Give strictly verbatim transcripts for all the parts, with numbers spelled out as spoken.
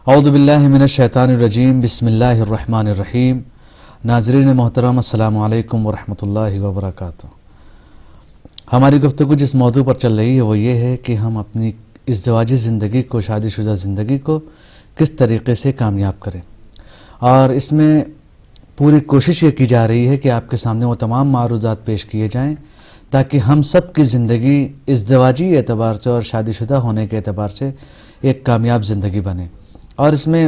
اعوذ باللہ من الشیطان الرجیم، بسم اللہ الرحمن الرحیم۔ ناظرین محترم، السلام علیکم ورحمۃ اللہ وبرکاتہ۔ ہماری گفتگو جس موضوع پر چل رہی ہے وہ یہ ہے کہ ہم اپنی ازدواجی زندگی کو، شادی شدہ زندگی کو کس طریقے سے کامیاب کریں، اور اس میں پوری کوشش یہ کی جا رہی ہے کہ آپ کے سامنے وہ تمام معروضات پیش کیے جائیں تاکہ ہم سب کی زندگی ازدواجی اعتبار سے اور شادی شدہ ہونے کے اعتبار سے ایک کامیاب زندگی بنے، اور اس میں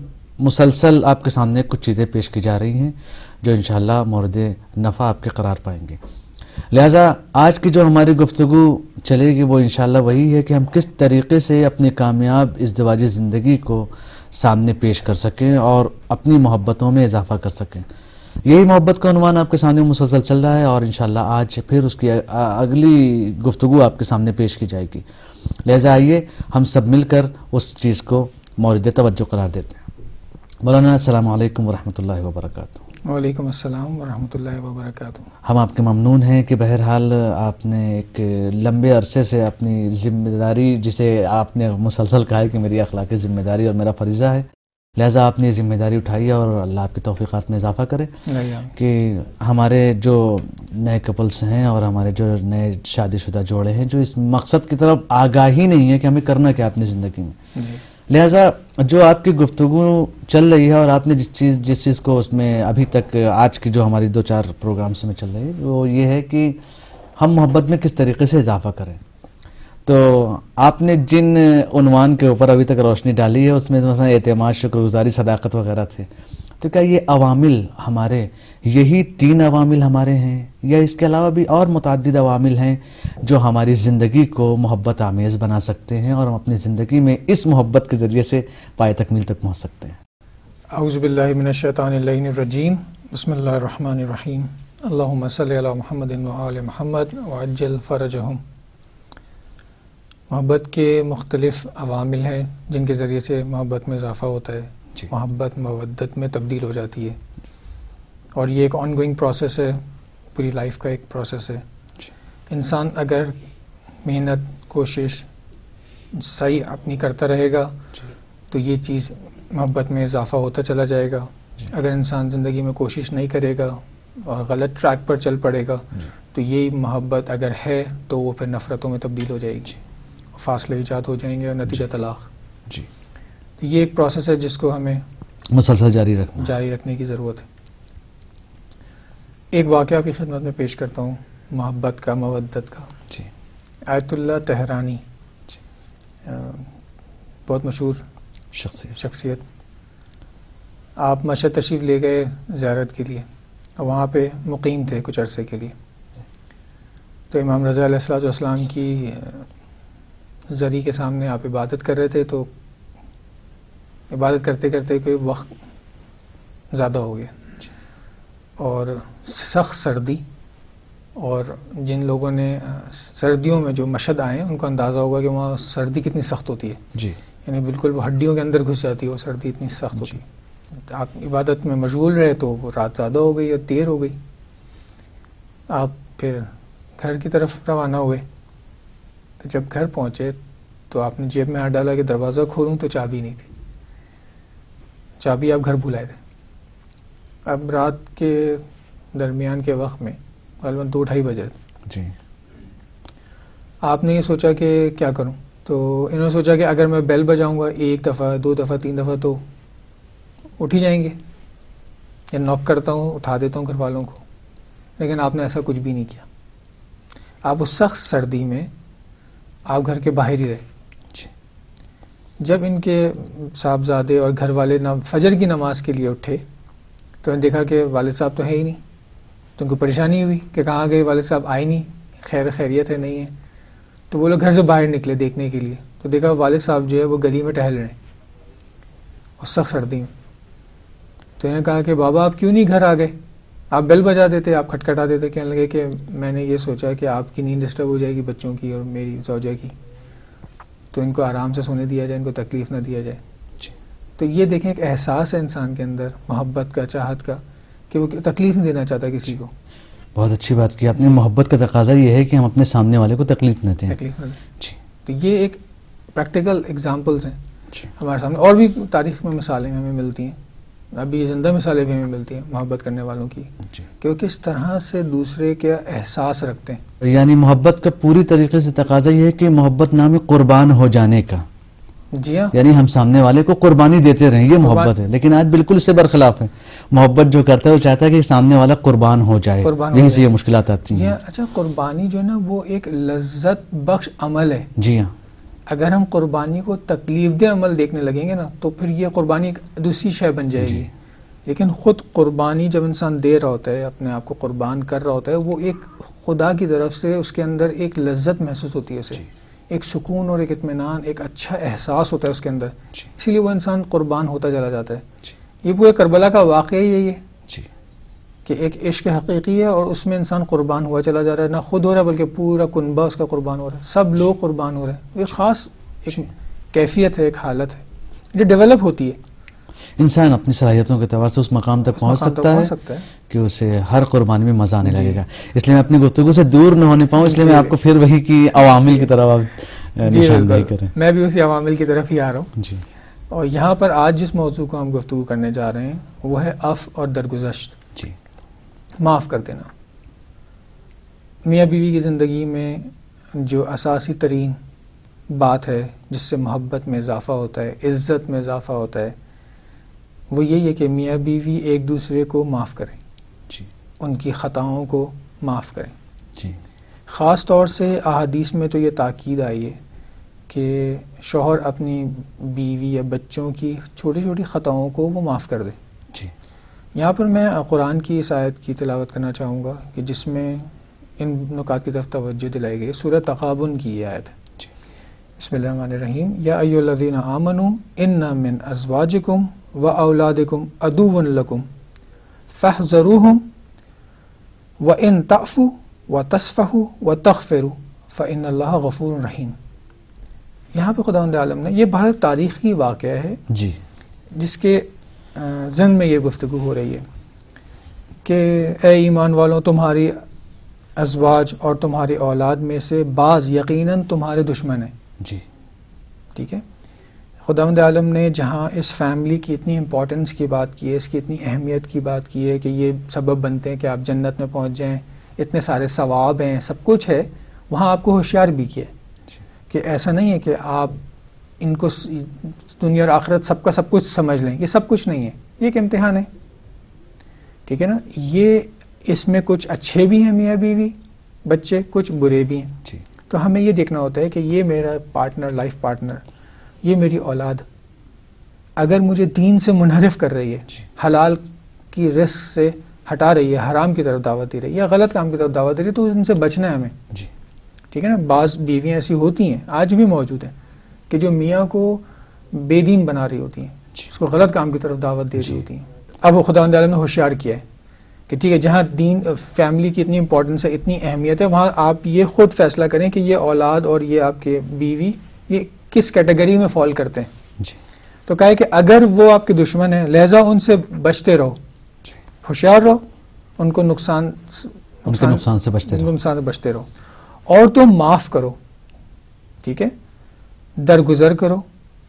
مسلسل آپ کے سامنے کچھ چیزیں پیش کی جا رہی ہیں جو انشاءاللہ مورد نفع آپ کے قرار پائیں گے۔ لہٰذا آج کی جو ہماری گفتگو چلے گی وہ انشاءاللہ وہی ہے کہ ہم کس طریقے سے اپنی کامیاب ازدواجی زندگی کو سامنے پیش کر سکیں اور اپنی محبتوں میں اضافہ کر سکیں۔ یہی محبت کا عنوان آپ کے سامنے مسلسل چل رہا ہے، اور انشاءاللہ آج پھر اس کی اگلی گفتگو آپ کے سامنے پیش کی جائے گی۔ لہٰذا آئیے ہم سب مل کر اس چیز کو مورد توجہ قرار دیتے ہیں۔ مولانا السلام علیکم ورحمۃ اللہ وبرکاتہ۔ وعلیکم السلام ورحمۃ اللہ وبرکاتہ۔ ہم آپ کے ممنون ہیں کہ بہرحال آپ نے ایک لمبے عرصے سے اپنی ذمہ داری، جسے آپ نے مسلسل کہا ہے کہ میری اخلاقی ذمہ داری اور میرا فریضہ ہے، لہٰذا آپ نے یہ ذمہ داری اٹھائی ہے، اور اللہ آپ کی توفیقات میں اضافہ کرے کہ ہمارے جو نئے کپلس ہیں اور ہمارے جو نئے شادی شدہ جوڑے ہیں جو اس مقصد کی طرف آگاہی نہیں ہے کہ ہمیں کرنا کیا اپنی زندگی میں، لہٰذا جو آپ کی گفتگو چل رہی ہے اور آپ نے جس چیز جس چیز کو اس میں ابھی تک آج کی جو ہماری دو چار پروگرامس میں چل رہی ہے وہ یہ ہے کہ ہم محبت میں کس طریقے سے اضافہ کریں۔ تو آپ نے جن عنوان کے اوپر ابھی تک روشنی ڈالی ہے اس میں مثلا اعتماد، شکر گزاری، صداقت وغیرہ تھے، تو کیا یہ عوامل ہمارے یہی تین عوامل ہمارے ہیں یا اس کے علاوہ بھی اور متعدد عوامل ہیں جو ہماری زندگی کو محبت آمیز بنا سکتے ہیں اور ہم اپنی زندگی میں اس محبت کے ذریعے سے پائے تکمیل تک پہنچ سکتے ہیں؟ اعوذ باللہ من الشیطان اللعین الرجیم، بسم اللہ الرحمن الرحیم، اللہم صلی علی محمد وآل محمد وعجل فرجہم۔ محبت کے مختلف عوامل ہیں جن کے ذریعے سے محبت میں اضافہ ہوتا ہے، جی۔ محبت مودت میں تبدیل ہو جاتی ہے، اور یہ ایک آن گوئنگ پروسیس ہے، پوری لائف کا ایک پروسیس ہے۔ جی۔ انسان اگر محنت، کوشش صحیح اپنی کرتا رہے گا، جی، تو یہ چیز محبت میں اضافہ ہوتا چلا جائے گا۔ جی۔ اگر انسان زندگی میں کوشش نہیں کرے گا اور غلط ٹریک پر چل پڑے گا، جی، تو یہ محبت اگر ہے تو وہ پھر نفرتوں میں تبدیل ہو جائے گی، جی، فاصلے ایجاد ہو جائیں گے اور نتیجہ طلاق۔ جی، تو یہ ایک پروسیس ہے جس کو ہمیں مسلسل جاری رکھنا جاری رکھنے کی ضرورت ہے۔ ایک واقعہ کی خدمت میں پیش کرتا ہوں، محبت کا، مودت کا۔ جی۔ آیت اللہ تہرانی، جی، بہت مشہور شخصیت شخصیت آپ مشہد تشریف لے گئے زیارت کے لیے، اور وہاں پہ مقیم تھے کچھ عرصے کے لیے۔ تو امام رضا علیہ الصلوۃ والسلام کی زری کے سامنے آپ عبادت کر رہے تھے، تو عبادت کرتے کرتے کوئی وقت زیادہ ہو گیا، اور سخت سردی، اور جن لوگوں نے سردیوں میں جو مشہد آئے ہیں ان کو اندازہ ہوگا کہ وہاں سردی کتنی سخت ہوتی ہے، جی، یعنی بالکل وہ ہڈیوں کے اندر گھس جاتی ہے، وہ سردی اتنی سخت ہوتی ہے۔ آپ عبادت میں مشغول رہے تو وہ رات زیادہ ہو گئی اور دیر ہو گئی، آپ پھر گھر کی طرف روانہ ہوئے۔ تو جب گھر پہنچے تو آپ نے جیب میں ہاتھ ڈالا کہ دروازہ کھولوں تو چابی نہیں تھی، چابی آپ گھر بھولائے تھے۔ اب رات کے درمیان کے وقت میں غالباً دو ڈھائی بجے، جی، آپ نے یہ سوچا کہ کیا کروں، تو انہوں نے سوچا کہ اگر میں بیل بجاؤں گا ایک دفعہ، دو دفعہ، تین دفعہ تو اٹھ ہی جائیں گے، یا نوک کرتا ہوں، اٹھا دیتا ہوں گھر والوں کو، لیکن آپ نے ایسا کچھ بھی نہیں کیا۔ آپ اس سخت سردی میں آپ گھر کے باہر ہی رہے۔ جب ان کے صاحبزادے اور گھر والے فجر کی نماز کے لیے اٹھے تو انہوں نے دیکھا کہ والد صاحب تو ہے ہی نہیں، تو ان کو پریشانی ہوئی کہ کہاں گئے، والد صاحب آئے نہیں، خیر خیریت ہے نہیں ہے۔ تو وہ لوگ گھر سے باہر نکلے دیکھنے کے لیے، تو دیکھا والد صاحب جو ہے وہ گلی میں ٹہل رہے ہیں اس سخت سردی میں۔ تو انہوں نے کہا کہ بابا آپ کیوں نہیں گھر آ گئے، آپ بیل بجا دیتے، آپ کھٹکھٹا دیتے۔ کہنے لگے کہ میں نے یہ سوچا کہ آپ کی نیند ڈسٹرب ہو جائے گی، بچوں کی اور میری زوجہ کی، تو ان کو آرام سے سونے دیا جائے، ان کو تکلیف نہ دیا جائے۔ تو یہ دیکھیں ایک احساس ہے انسان کے اندر محبت کا، چاہت کا، کہ وہ تکلیف نہیں دینا چاہتا کسی کو۔ بہت اچھی بات کی آپ نے، محبت کا تقاضا یہ ہے کہ ہم اپنے سامنے والے کو تکلیف نہ دیں۔ تکلیف نہ دیں، جی۔ تو یہ ایک پریکٹیکل ایگزامپلز ہیں ہمارے سامنے. اور بھی تاریخ میں مثالیں ہمیں ملتی ہیں, ابھی زندہ مثالیں بھی ہمیں ملتی ہیں محبت کرنے والوں کی, کہ وہ کس طرح سے دوسرے کے احساس رکھتے ہیں. یعنی محبت کا پوری طریقے سے تقاضا یہ ہے کہ محبت نام قربان ہو جانے کا. جی ہاں, یعنی ہم سامنے والے کو قربانی دیتے رہیں, یہ محبت ہے. لیکن آج بالکل اس سے برخلاف ہے. محبت جو کرتا ہے وہ چاہتا ہے کہ سامنے والا قربان ہو جائے, یہیں سے یہ مشکلات آتی ہیں. جی ہاں. اچھا, قربانی جو ہے نا وہ ایک لذت بخش عمل ہے. جی ہاں. اگر ہم قربانی کو تکلیف دہ عمل دیکھنے لگیں گے نا تو پھر یہ قربانی ایک دوسری شے بن جائے گی. لیکن خود قربانی جب انسان دے رہا ہوتا ہے, اپنے آپ کو قربان کر رہا ہوتا ہے, وہ ایک خدا کی طرف سے اس کے اندر ایک لذت محسوس ہوتی ہے, اسے ایک سکون اور ایک اطمینان, ایک اچھا احساس ہوتا ہے اس کے اندر. اسی لیے وہ انسان قربان ہوتا چلا جاتا ہے. یہ پورے کربلا کا واقعہ یہی ہے کہ ایک عشق حقیقی ہے اور اس میں انسان قربان ہوا چلا جا رہا ہے. نہ خود ہو رہا ہے بلکہ پورا کنبہ اس کا قربان ہو رہا ہے, سب لوگ قربان ہو رہے ہیں. یہ خاص ایک کیفیت ہے, ایک حالت ہے جو ڈیولپ ہوتی ہے. انسان اپنی صلاحیتوں کے اعتبار سے اس مقام تک پہنچ سکتا ہے کہ اسے ہر قربانی میں مزہ آنے لگے گا. اس لیے میں اپنی گفتگو سے دور نہ ہونے پاؤں, اس لیے میں آپ کو پھر وہی کی عوامل کی طرف نشاندہی کریں. میں بھی اسی عوامل کی طرف ہی آ رہا ہوں. اور یہاں پر آج جس موضوع کو ہم گفتگو کرنے جا رہے ہیں وہ ہے عفو اور درگزشت. جی, معاف کر دینا. میاں بیوی کی زندگی میں جو اساسی ترین بات ہے جس سے محبت میں اضافہ ہوتا ہے, عزت میں اضافہ ہوتا ہے, وہ یہی ہے کہ میاں بیوی ایک دوسرے کو معاف کریں. جی, ان کی خطاؤں کو معاف کریں. جی, خاص طور سے احادیث میں تو یہ تاکید آئی ہے کہ شوہر اپنی بیوی یا بچوں کی چھوٹی چھوٹی خطاؤں کو وہ معاف کر دے. جی. یہاں پر میں قرآن کی اس آیت کی تلاوت کرنا چاہوں گا کہ جس میں ان نکات کی طرف توجہ دلائی گئی. سورہ تغابن کی یہ آیت ہے. جی. بسم اللہ الرحمن الرحیم. یا ایھا الذین آمنوا ان من ازواجکم واولادکم عدو لکم فاحذروہم وان تعفوا وتصفحوا وتغفروا فان اللہ غفور رحیم. یہاں پہ خداوند عالم نے, یہ بہت تاریخی واقعہ ہے جی, جس کے ضمن میں یہ گفتگو ہو رہی ہے کہ اے ایمان والوں, تمہاری ازواج اور تمہاری اولاد میں سے بعض یقیناً تمہارے دشمن ہیں. جی, ٹھیک ہے. خداوند عالم نے جہاں اس فیملی کی اتنی امپورٹنس کی بات کی ہے, اس کی اتنی اہمیت کی بات کی ہے کہ یہ سبب بنتے ہیں کہ آپ جنت میں پہنچ جائیں, اتنے سارے ثواب ہیں, سب کچھ ہے, وہاں آپ کو ہوشیار بھی کیا کہ ایسا نہیں ہے کہ آپ ان کو دنیا اور آخرت سب کا سب کچھ سمجھ لیں. یہ سب کچھ نہیں ہے, یہ ایک امتحان ہے. ٹھیک ہے نا. یہ اس میں کچھ اچھے بھی ہیں میاں بیوی بچے, کچھ برے بھی ہیں. جی. تو ہمیں یہ دیکھنا ہوتا ہے کہ یہ میرا پارٹنر, لائف پارٹنر, یہ میری اولاد اگر مجھے دین سے منحرف کر رہی ہے, حلال کی رزق سے ہٹا رہی ہے, حرام کی طرف دعوت دے رہی ہے یا غلط کام کی طرف دعوت دے رہی ہے, تو ان سے بچنا ہے ہمیں. جی. ٹھیک ہے نا. بعض بیویاں ایسی ہوتی ہیں, آج بھی موجود ہیں, کہ جو میاں کو بے دین بنا رہی ہوتی ہیں, اس کو غلط کام کی طرف دعوت دے رہی ہوتی ہیں. اب وہ خداوند عالم نے ہوشیار کیا ہے کہ ٹھیک ہے, جہاں دین فیملی کی اتنی امپورٹنس ہے, اتنی اہمیت ہے, وہاں آپ یہ خود فیصلہ کریں کہ یہ اولاد اور یہ آپ کے بیوی یہ کس کیٹیگری میں فال کرتے ہیں. جی. تو کہا ہے کہ اگر وہ آپ کے دشمن ہیں لہذا ان سے بچتے رہو, ہوشیار رہو, ان کو نقصان نقصان سے بچتے رہو, نقصان سے بچتے رہو, اور تم معاف کرو. ٹھیک ہے. درگزر کرو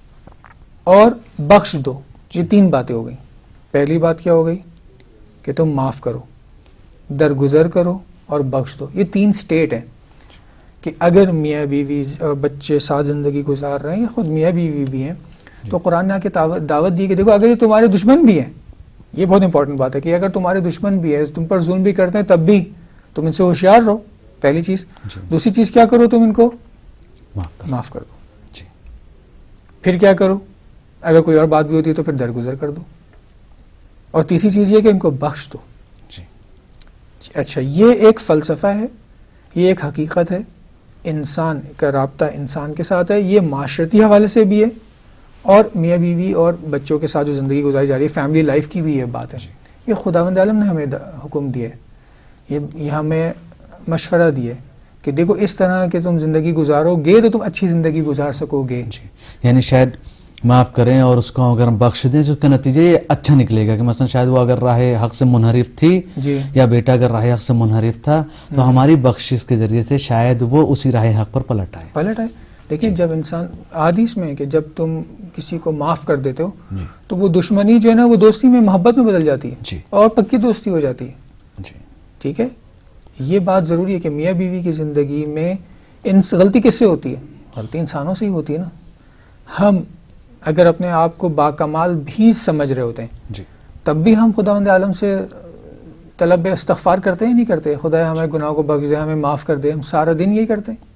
اور بخش دو. یہ تین باتیں ہو گئی. پہلی بات کیا ہو گئی کہ تم معاف کرو, درگزر کرو اور بخش دو. یہ تین سٹیٹ ہیں کہ اگر میاں بیوی اور بچے ساتھ زندگی گزار رہے ہیں یا خود میاں بیوی بھی ہیں, تو قرآن نے آ کے دعوت دی کہ دیکھو اگر یہ تمہارے دشمن بھی ہیں, یہ بہت امپورٹنٹ بات ہے کہ اگر تمہارے دشمن بھی ہیں, تم پر ظلم بھی کرتے ہیں, تب بھی تم ان سے ہوشیار رہو. پہلی چیز. دوسری چیز کیا کرو, تم ان کو معاف کر دو. جی. پھر کیا کرو, اگر کوئی اور بات بھی ہوتی ہے تو پھر درگزر کر دو. اور تیسری چیز یہ کہ ان کو بخش دو. جی. اچھا, یہ ایک فلسفہ ہے, یہ ایک حقیقت ہے, انسان کا رابطہ انسان کے ساتھ ہے, یہ معاشرتی حوالے سے بھی ہے, اور میاں بیوی اور بچوں کے ساتھ جو زندگی گزاری جا رہی ہے فیملی لائف کی بھی یہ بات ہے. یہ خداوند عالم نے ہمیں حکم دیا ہے, یہ ہمیں مشورہ دیا ہے کہ دیکھو اس طرح کہ تم زندگی گزارو گے تو تم اچھی زندگی گزار سکو گے. جی. یعنی شاید معاف کریں اور اس کو اگر ہم بخش دیں تو اس کا نتیجہ یہ اچھا نکلے گا کہ مثلا شاید وہ اگر راہ حق سے منحرف تھی, جی, یا بیٹا اگر راہ حق سے منحرف تھا, تو ہماری بخشش کے ذریعے سے شاید وہ اسی راہ حق پر پلٹ آئے. پلٹ آئے. دیکھیں جب انسان حدیث میں کہ جب تم کسی کو معاف کر دیتے ہو تو وہ دشمنی جو ہے نا وہ دوستی میں محبت میں بدل جاتی ہے اور پکی دوستی ہو جاتی ہے. ٹھیک ہے, یہ بات ضروری ہے کہ میاں بیوی کی زندگی میں ان غلطی کس سے ہوتی ہے؟ غلطی انسانوں سے ہی ہوتی ہے نا. ہم اگر اپنے آپ کو باکمال بھی سمجھ رہے ہوتے ہیں تب بھی ہم خداوند عالم سے طلب استغفار کرتے ہیں نہیں کرتے؟ خدا ہمیں گناہ کو بخش دے, ہمیں معاف کر دے. ہم سارا دن یہی کرتے ہیں.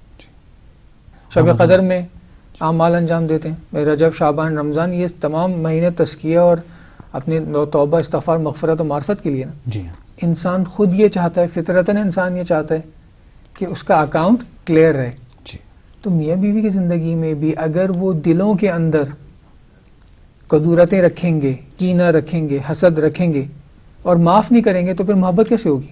شب قدر میں اعمال انجام دیتے ہیں. رجب شعبان رمضان یہ تمام مہینے تزکیہ اور اپنے توبہ استغفار مغفرت و معرفت کے لیے نا. انسان خود یہ چاہتا ہے, فطرتاً انسان یہ چاہتا ہے کہ اس کا اکاؤنٹ کلیئر رہے. تو میاں بیوی کی زندگی میں بھی اگر وہ دلوں کے اندر قدورتیں رکھیں گے, کینہ رکھیں گے, حسد رکھیں گے اور معاف نہیں کریں گے تو پھر محبت کیسے ہوگی؟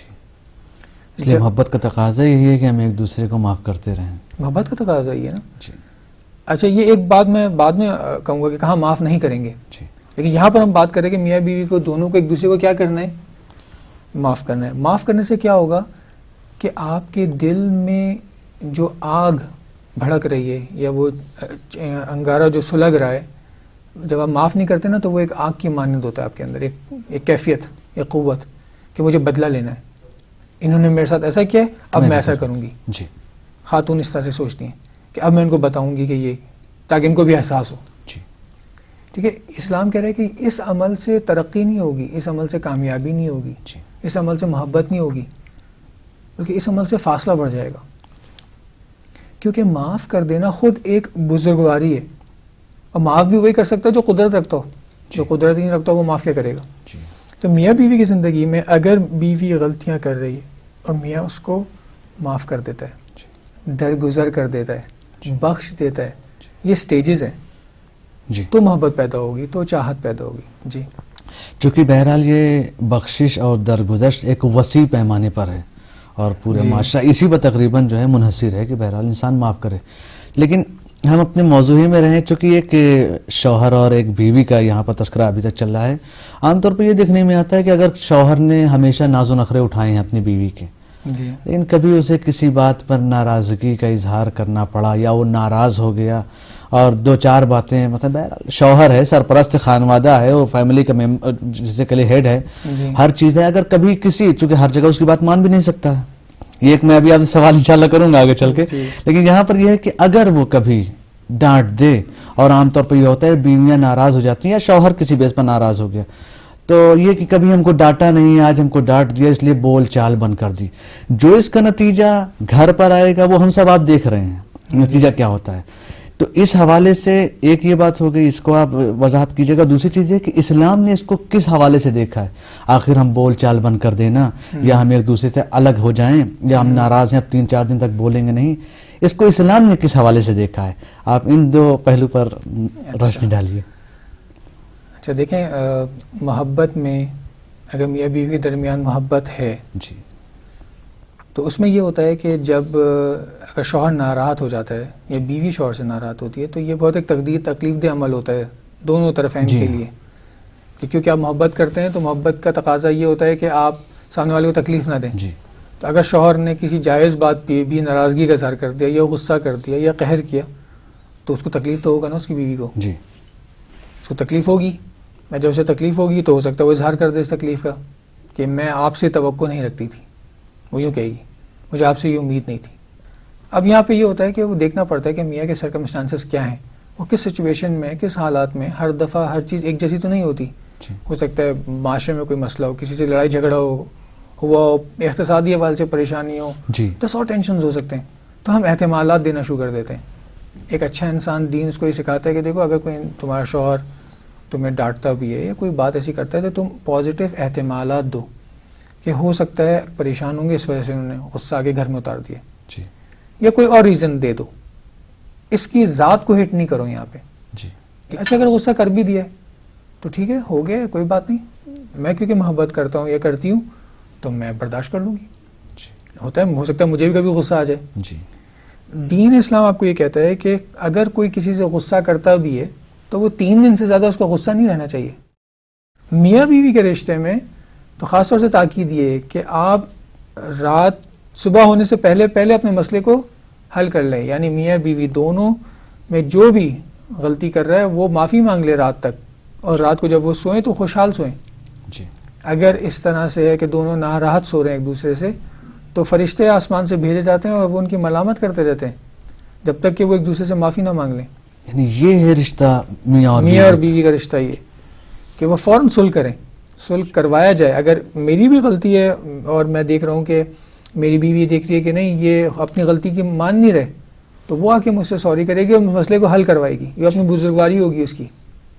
اس لیے محبت کا تقاضا یہی ہے کہ ہم ایک دوسرے کو معاف کرتے رہیں. محبت کا تقاضا یہ ہے نا. اچھا یہ ایک بات میں بعد میں کہوں گا کہ کہاں معاف نہیں کریں گے, لیکن یہاں پر ہم بات کریں کہ میاں بیوی کو دونوں کو ایک دوسرے کو کیا کرنا ہے؟ معاف کرنا ہے. معاف کرنے سے کیا ہوگا کہ آپ کے دل میں جو آگ بھڑک رہی ہے یا وہ انگارہ جو سلگ رہا ہے, جب آپ معاف نہیں کرتے نا تو وہ ایک آگ کی مانند ہوتا ہے آپ کے اندر, ایک ایک کیفیت, ایک قوت کہ مجھے بدلہ لینا ہے. انہوں نے میرے ساتھ ایسا کیا ہے, اب میں ایسا کروں گی. جی خاتون اس طرح سے سوچتی ہیں کہ اب میں ان کو بتاؤں گی کہ یہ, تاکہ ان کو بھی احساس ہو. جی ٹھیک ہے. اسلام کہہ رہا ہے کہ اس عمل سے ترقی نہیں ہوگی, اس عمل سے کامیابی نہیں ہوگی, اس عمل سے محبت نہیں ہوگی, بلکہ اس عمل سے فاصلہ بڑھ جائے گا. کیونکہ معاف کر دینا خود ایک بزرگواری ہے, اور معاف بھی وہی کر سکتا ہے جو قدرت رکھتا ہو. جو قدرت نہیں رکھتا وہ معاف کیا کرے گا؟ تو میاں بیوی کی زندگی میں اگر بیوی غلطیاں کر رہی ہے اور میاں اس کو معاف کر دیتا ہے, درگزر کر دیتا ہے, بخش دیتا ہے, یہ سٹیجز ہیں, جی تو محبت پیدا ہوگی, تو چاہت پیدا ہوگی. جی چونکہ بہرحال یہ بخشش اور درگزشت ایک وسیع پیمانے پر ہے اور پورے جی. معاشرہ اسی پر تقریباً جو ہے منحصر ہے کہ بہرحال انسان معاف کرے. لیکن ہم اپنے موضوع ہی میں رہیں, چونکہ ایک شوہر اور ایک بیوی کا یہاں پر تذکرہ ابھی تک چل رہا ہے. عام طور پر یہ دیکھنے میں آتا ہے کہ اگر شوہر نے ہمیشہ ناز و نخرے اٹھائے ہیں اپنی بیوی کے, جی لیکن کبھی اسے کسی بات پر ناراضگی کا اظہار کرنا پڑا یا وہ ناراض ہو گیا اور دو چار باتیں, مثلا شوہر ہے, سرپرست خانوادہ ہے, وہ فیملی کا جسے کہ ہیڈ ہے, جی. ہر چیز ہے, اگر کبھی کسی, چونکہ ہر جگہ اس کی بات مان بھی نہیں سکتا, یہ ایک میں ابھی آپ سے سوال انشاءاللہ کروں گا آگے چل کے, لیکن یہاں پر یہ ہے کہ اگر وہ کبھی ڈانٹ دے, اور عام طور پر یہ ہوتا ہے بیویاں ناراض ہو جاتی ہیں یا شوہر کسی بیس پر ناراض ہو گیا, تو یہ کہ کبھی ہم کو ڈانٹا نہیں, آج ہم کو ڈانٹ دیا اس لیے بول چال بند کر دی, جو اس کا نتیجہ گھر پر آئے گا وہ ہم سب آپ دیکھ رہے ہیں نتیجہ کیا ہوتا ہے. تو اس حوالے سے ایک یہ بات ہو گئی, اس کو آپ وضاحت کیجئے گا. دوسری چیز ہے کہ اسلام نے اس کو کس حوالے سے دیکھا ہے, آخر ہم بول چال بند کر دینا یا ہم ایک دوسرے سے الگ ہو جائیں یا ہم ناراض ہیں اب تین چار دن تک بولیں گے نہیں, اس کو اسلام نے کس حوالے سے دیکھا ہے؟ آپ ان دو پہلو پر روشنی ڈالیے. اچھا دیکھیں, محبت میں اگر میاں بیوی کے درمیان محبت ہے جی تو اس میں یہ ہوتا ہے کہ جب اگر شوہر ناراض ہو جاتا ہے یا بیوی شوہر سے ناراض ہوتی ہے تو یہ بہت ایک تقدیر تکلیف دہ عمل ہوتا ہے دونوں طرفین جی. کے لیے, کہ کیونکہ آپ محبت کرتے ہیں تو محبت کا تقاضا یہ ہوتا ہے کہ آپ سامنے والے کو تکلیف نہ دیں. جی. تو اگر شوہر نے کسی جائز بات پہ بھی ناراضگی کا اظہار کر دیا یا غصہ کر دیا یا قہر کیا تو اس کو تکلیف تو ہوگا نا اس کی بیوی کو. جی اس کو تکلیف ہوگی, میں جب اسے تکلیف ہوگی تو ہو سکتا ہے وہ اظہار کر دے اس تکلیف کا کہ میں آپ سے توقع نہیں رکھتی تھی, وہ یوں کہے گی مجھے آپ سے یہ امید نہیں تھی. اب یہاں پہ یہ ہوتا ہے کہ وہ دیکھنا پڑتا ہے کہ میاں کے سرکمسٹانسز کیا ہیں, وہ کس سچویشن میں, کس حالات میں. ہر دفعہ ہر چیز ایک جیسی تو نہیں ہوتی. ہو سکتا ہے معاشرے میں کوئی مسئلہ ہو, کسی سے لڑائی جھگڑا ہو ہوا ہو, اقتصادی حوالے سے پریشانی ہو, جی تو سو ٹینشنز ہو سکتے ہیں, تو ہم احتمالات دینا شروع کر دیتے ہیں. ایک اچھا انسان دین اس کو یہ سکھاتا ہے کہ دیکھو اگر کوئی تمہارا شوہر تمہیں ڈانٹتا بھی ہے یا کوئی بات ایسی کرتا ہے تو تم پازیٹیو احتمالات دو کہ ہو سکتا ہے پریشان ہوں گے اس وجہ سے انہوں نے غصہ آگے گھر میں اتار دیا, جی یا کوئی اور ریزن دے دو. اس کی ذات کو ہٹ نہیں کرو یہاں پہ. جی کہ اچھا اگر غصہ کر بھی دیا ہے تو ٹھیک ہے, ہو گیا, کوئی بات نہیں, میں کیونکہ محبت کرتا ہوں یا کرتی ہوں تو میں برداشت کر لوں گی. ہوتا ہے, ہو سکتا ہے مجھے بھی کبھی غصہ آ جائے. جی دین اسلام آپ کو یہ کہتا ہے کہ اگر کوئی کسی سے غصہ کرتا بھی ہے تو وہ تین دن سے زیادہ اس کا غصہ نہیں رہنا چاہیے. میاں بیوی کے رشتے میں تو خاص طور سے تاکید یہ ہے کہ آپ رات صبح ہونے سے پہلے پہلے اپنے مسئلے کو حل کر لیں. یعنی میاں بیوی دونوں میں جو بھی غلطی کر رہا ہے وہ معافی مانگ لے رات تک, اور رات کو جب وہ سوئیں تو خوشحال سوئیں. جی. اگر اس طرح سے ہے کہ دونوں ناراحت سو رہے ہیں ایک دوسرے سے, تو فرشتے آسمان سے بھیجے جاتے ہیں اور وہ ان کی ملامت کرتے رہتے ہیں جب تک کہ وہ ایک دوسرے سے معافی نہ مانگ لیں. یعنی یہ ہے رشتہ میاں اور میاں اور بیوی کا رشتہ, یہ کہ وہ فوراً صلح کریں, صلح کروایا جائے. اگر میری بھی غلطی ہے اور میں دیکھ رہا ہوں کہ میری بیوی دیکھ رہی ہے کہ نہیں یہ اپنی غلطی کی مان نہیں رہے, تو وہ آ کے مجھ سے سوری کرے گی اور مسئلے کو حل کروائے گی. یہ اپنی بزرگواری ہوگی اس کی.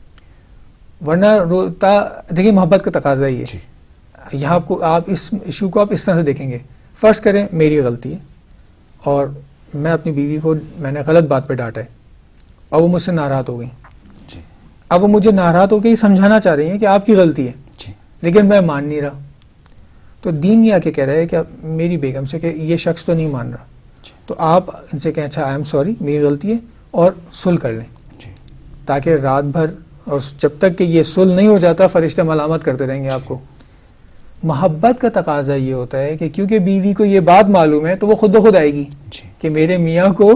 ورنہ روتا دیکھیے محبت کا تقاضا ہی ہے. یہاں آپ کو آپ اس ایشو کو آپ اس طرح سے دیکھیں گے. فرض کریں میری غلطی ہے اور میں اپنی بیوی کو میں نے غلط بات پہ ڈانٹا ہے اور وہ مجھ سے ناراض ہو گئی. اب وہ مجھے ناراض ہو کے یہ سمجھانا چاہ رہی ہیں کہ آپ کی غلطی ہے, لیکن میں مان نہیں رہا. تو دین یہ آ کے کہہ رہا ہے کہ میری بیگم سے کہ یہ شخص تو نہیں مان رہا, تو آپ ان سے کہیں اچھا آئی ایم سوری میری غلطی ہے, اور صلح کر لیں, تاکہ رات بھر اور جب تک کہ یہ صلح نہیں ہو جاتا فرشتے ملامت کرتے رہیں گے آپ کو. محبت کا تقاضا یہ ہوتا ہے کہ کیونکہ بیوی کو یہ بات معلوم ہے تو وہ خود بخود آئے گی کہ میرے میاں کو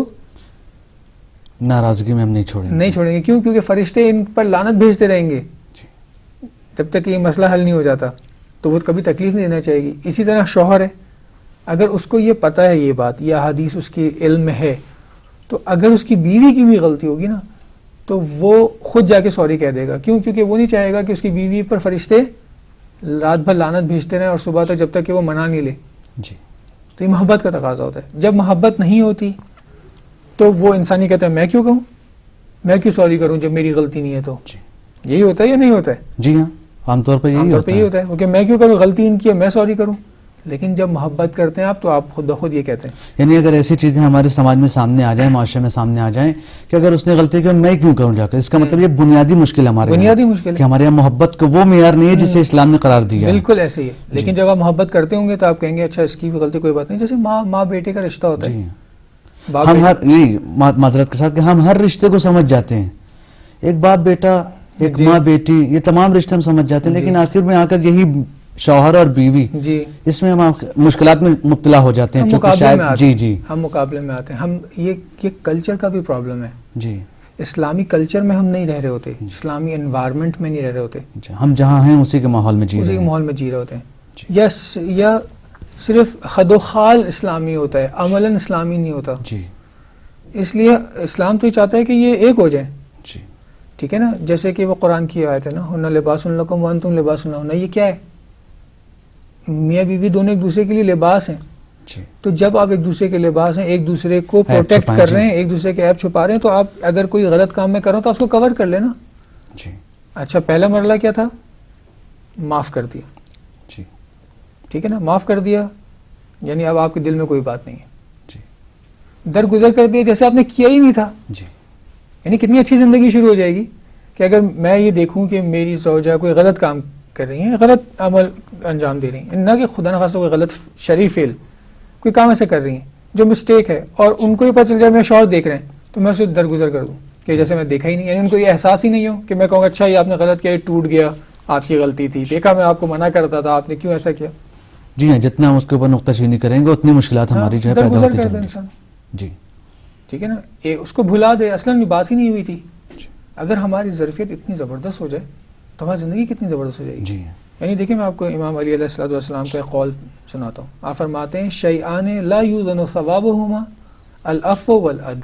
ناراضگی میں ہم نہیں چھوڑیں گے نہیں چھوڑیں گے کیوں؟ کیونکہ فرشتے ان پر لعنت بھیجتے رہیں گے جب تک کہ یہ مسئلہ حل نہیں ہو جاتا, تو وہ کبھی تکلیف نہیں دینا چاہے گی. اسی طرح شوہر ہے, اگر اس کو یہ پتہ ہے یہ بات, یہ احادیث اس کی علم میں ہے, تو اگر اس کی بیوی کی بھی غلطی ہوگی نا تو وہ خود جا کے سوری کہہ دے گا. کیوں؟ کیونکہ وہ نہیں چاہے گا کہ اس کی بیوی پر فرشتے رات بھر لعنت بھیجتے رہیں اور صبح تک جب تک کہ وہ منا نہیں لے. جی. تو یہ محبت کا تقاضا ہوتا ہے. جب محبت نہیں ہوتی تو وہ انسانی کہتا ہے میں کیوں کہوں, میں کیوں سوری کروں جب میری غلطی نہیں ہے. تو جی. یہی ہوتا ہے یا نہیں ہوتا ہے؟ جی ہاں, عام طور پر یہی ہوتا ہے. ہوتا ہے کہ میں کیوں کروں, غلطی ان کی ہے میں سوری کروں. لیکن جب محبت کرتے ہیں آپ تو آپ خود بخود یہ کہتے ہیں. یعنی اگر ایسی چیزیں ہمارے سماج میں سامنے آ جائیں, معاشرے میں سامنے آ جائیں کہ اگر اس نے غلطی کی میں کیوں کروں جا کر, اس کا مطلب یہ بنیادی مشکل ہمارے بنیادی مشکل کہ ہمارے یہاں محبت کو وہ معیار نہیں ہے جسے اسلام نے قرار دیا. بالکل ایسے ہی ہے. لیکن جب آپ محبت کرتے ہوں گے تو آپ کہیں گے اچھا اس کی بھی غلطی کوئی بات نہیں. جیسے ماں ماں بیٹے کا رشتہ ہوتا ہے, ہم ہر یہی معذرت کے ساتھ کہ ہم ہر رشتے کو سمجھ جاتے ہیں, ایک باپ بیٹا, ایک ماں بیٹی, یہ تمام رشتے ہم سمجھ جاتے ہیں, لیکن آخر میں آ کر یہی شوہر اور بیوی, جی اس میں ہم مشکلات میں مبتلا ہو جاتے ہیں. چونکہ شاید جی جی ہم مقابلے میں آتے ہیں. ہم یہ یہ کلچر کا بھی پرابلم ہے. جی. اسلامی کلچر میں ہم نہیں رہ رہے ہوتے, اسلامی انوائرمنٹ میں نہیں رہ رہے ہوتے. ہم جہاں ہیں اسی کے ماحول میں جی رہے ہیں, اسی کے ماحول میں جی رہے ہوتے ہیں. یا یا صرف خد و خال اسلامی ہوتا ہے, عملاً اسلامی نہیں ہوتا. جی. اس لیے اسلام تو یہ چاہتا ہے کہ یہ ایک ہو جائیں. جی. ٹھیک ہے نا, جیسے کہ وہ قرآن کی آیت ہے نا, ہن لباس لکم وانتم لباس لہن. یہ کیا ہے؟ میاں بیوی دونوں ایک دوسرے کے لیے لباس ہیں. جی. تو جب آپ ایک دوسرے کے لباس ہیں, ایک دوسرے کو پروٹیکٹ کر رہے ہیں, ایک دوسرے کے عیب چھپا رہے ہیں, تو آپ اگر کوئی غلط کام میں کرو تو آپ اس کو کور کر لینا. جی. اچھا پہلا مرحلہ کیا تھا؟ معاف کر دیا. جی. ٹھیک ہے نا, معاف کر دیا یعنی اب آپ کے دل میں کوئی بات نہیں ہے. جی. درگزر کر دیا جیسے آپ نے کیا ہی نہیں تھا. جی. یعنی کتنی اچھی زندگی شروع ہو جائے گی کہ اگر میں یہ دیکھوں کہ میری زوجہ کوئی غلط کام کر رہی ہیں, غلط عمل انجام دے رہی ہیں, نہ کہ خدا نخواستہ کوئی غلط شرعی فعل کوئی کام ایسے کر رہی ہیں جو مسٹیک ہے, اور ان کو یہ پتہ چل جائے میں شوہر دیکھ رہے ہیں, تو میں اسے درگزر کر دوں کہ جیسے میں دیکھا ہی نہیں. یعنی ان کو یہ احساس ہی نہیں ہو کہ میں کہوں گا اچھا یہ آپ نے غلط کیا, یہ ٹوٹ گیا, آپ کی غلطی تھی, دیکھا میں آپ کو منع کرتا تھا, آپ نے کیوں ایسا کیا. جی ہاں, جتنا ہم اس کے اوپر نقطہ چینی کریں گے اتنی مشکلات ہماری جو ہے پیدا ہوتی جائیں گی. جی. ٹھیک ہے نا, اس کو بھلا دے, اصلاً بات ہی نہیں ہوئی تھی. اگر ہماری ظرفیت اتنی زبردست ہو جائے تو ہماری زندگی کتنی زبردست ہو جائے گی. جی. یعنی دیکھیں میں آپ کو امام علی علیہ الصلوۃ والسلام کا ایک قول سناتا ہوں. آپ فرماتے ہیں شیئان لا یوزن ثوابهما العفو والعدل.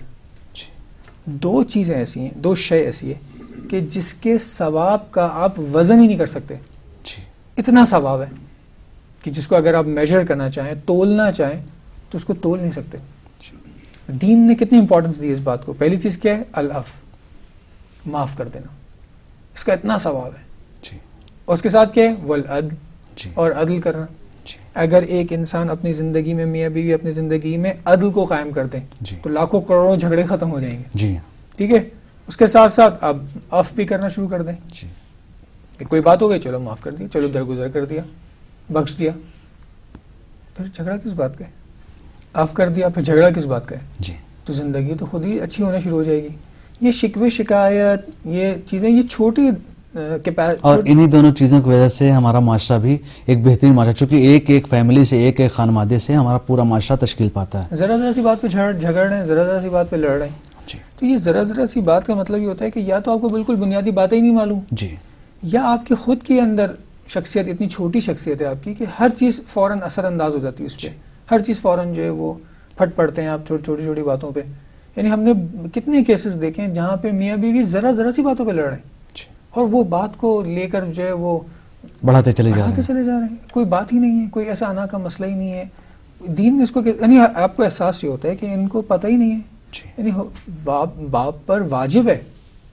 دو چیزیں ایسی ہیں, دو شے ایسی ہے کہ جس کے ثواب کا آپ وزن ہی نہیں کر سکتے. اتنا ثواب ہے کہ جس کو اگر آپ میجر کرنا چاہیں, تولنا چاہیں, تو اس کو تول نہیں سکتے. دین نے کتنی امپورٹنس دی اس بات کو. پہلی چیز کیا ہے؟ العفو, معاف کر دینا, اس کا اتنا ثواب ہے. اور اس کے ساتھ کیا ہے؟ والعدل, اور عدل کرنا. اگر ایک انسان اپنی زندگی میں, میاں بیوی اپنی زندگی میں عدل کو قائم کر دیں تو لاکھوں کروڑوں جھگڑے ختم ہو جائیں گے. ٹھیک ہے. اس کے ساتھ ساتھ اب عفو بھی کرنا شروع کر دیں. کوئی بات ہو گئی, چلو معاف کر دی, چلو درگزر کر دیا, بخش دیا, پھر جھگڑا کس بات کا ہے؟ عفو کر دیا, پھر جھگڑا کس بات کا ہے؟ تو زندگی تو خود ہی اچھی ہونا شروع ہو جائے گی. یہ شکوے شکایت, یہ چیزیں, یہ چھوٹی اور انہی دونوں چیزوں کی وجہ سے ہمارا معاشرہ بھی ایک بہترین معاشرہ، چونکہ ایک ایک فیملی سے ایک ایک خانوادے سے ہمارا پورا معاشرہ تشکیل پاتا ہے. ذرا ذرا سی بات پہ جھگڑ رہے ہیں، ذرا ذرا سی بات پہ لڑ رہے ہیں. جی. تو یہ ذرا ذرا سی بات کا مطلب یہ ہوتا ہے کہ یا تو آپ کو بالکل بنیادی باتیں ہی نہیں معلوم، جی، یا آپ کے خود کے اندر شخصیت اتنی چھوٹی شخصیت ہے آپ کی کہ ہر چیز فوراً اثر انداز ہو جاتی ہے اس پہ، ہر چیز فوراً جو ہے وہ پھٹ پڑتے ہیں آپ چھوٹی چھوٹی باتوں پہ. یعنی ہم نے کتنے کیسز دیکھے ہیں جہاں پہ میاں بیوی ذرا ذرا سی باتوں پہ لڑ رہے ہیں اور وہ بات کو لے کر جو ہے وہ بڑھاتے چلے جا رہے ہیں چلے جا رہے ہیں. کوئی بات ہی نہیں ہے، کوئی ایسا آنا کا مسئلہ ہی نہیں ہے. دین میں اس کو یعنی آپ کو احساس یہ ہوتا ہے کہ ان کو پتہ ہی نہیں ہے. یعنی باپ باپ پر واجب ہے،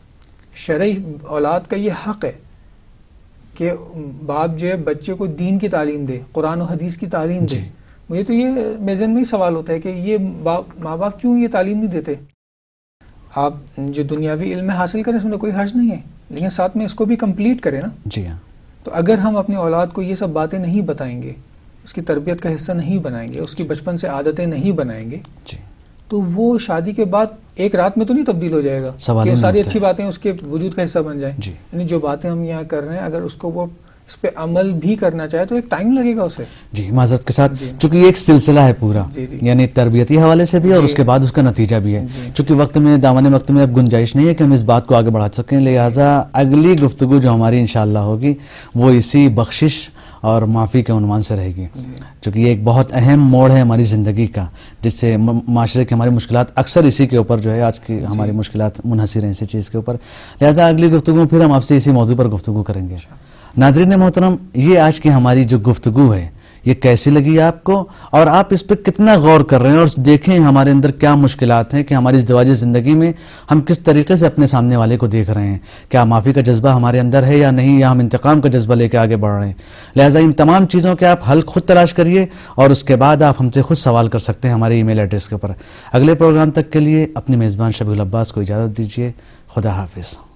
شرعی اولاد کا یہ حق ہے کہ باپ جو ہے بچے کو دین کی تعلیم دے، قرآن و حدیث کی تعلیم دے. مجھے تو یہ میرے ذہن میں ہی سوال ہوتا ہے کہ یہ ماں باپ کیوں یہ تعلیم نہیں دیتے. آپ جو دنیاوی علم حاصل کریں اس میں کوئی حرج نہیں ہے، لیکن ساتھ میں اس کو بھی کمپلیٹ کریں نا. جی ہاں. تو اگر ہم اپنی اولاد کو یہ سب باتیں نہیں بتائیں گے، اس کی تربیت کا حصہ نہیں بنائیں گے، اس کی بچپن سے عادتیں نہیں بنائیں گے، جی، تو وہ شادی کے بعد ایک رات میں تو نہیں تبدیل ہو جائے گا کہ وہ ساری اچھی باتیں اس کے وجود کا حصہ بن جائیں. جی. یعنی جو باتیں ہم یہاں کر رہے ہیں اگر اس کو وہ اس پہ عمل بھی کرنا چاہے تو ایک ٹائم لگے گا اسے. جی معذرت کے ساتھ، چونکہ یہ ایک سلسلہ ہے پورا، یعنی تربیتی حوالے سے بھی اور اس کے بعد اس کا نتیجہ بھی ہے. چونکہ وقت میں دامن وقت میں اب گنجائش نہیں ہے کہ ہم اس بات کو آگے بڑھا سکیں، لہٰذا اگلی گفتگو جو ہماری انشاءاللہ ہوگی وہ اسی بخشش اور معافی کے عنوان سے رہے گی، چونکہ یہ ایک بہت اہم موڑ ہے ہماری زندگی کا، جس سے معاشرے کی ہماری مشکلات اکثر اسی کے اوپر جو ہے آج کی ہماری مشکلات منحصر ہیں اسی چیز کے اوپر. لہٰذا اگلی گفتگو پھر ہم آپ سے اسی موضوع پر گفتگو کریں گے. ناظرین محترم، یہ آج کی ہماری جو گفتگو ہے یہ کیسی لگی آپ کو، اور آپ اس پہ کتنا غور کر رہے ہیں اور دیکھیں ہمارے اندر کیا مشکلات ہیں کہ ہماری ازدواجی زندگی میں ہم کس طریقے سے اپنے سامنے والے کو دیکھ رہے ہیں، کیا معافی کا جذبہ ہمارے اندر ہے یا نہیں، یا ہم انتقام کا جذبہ لے کے آگے بڑھ رہے ہیں. لہٰذا ان تمام چیزوں کے آپ حل خود تلاش کریے اور اس کے بعد آپ ہم سے خود سوال کر سکتے ہیں ہمارے ای میل ایڈریس کے اوپر. اگلے پروگرام تک کے لیے اپنے میزبان شبیہ العباس کو اجازت دیجیے. خدا حافظ.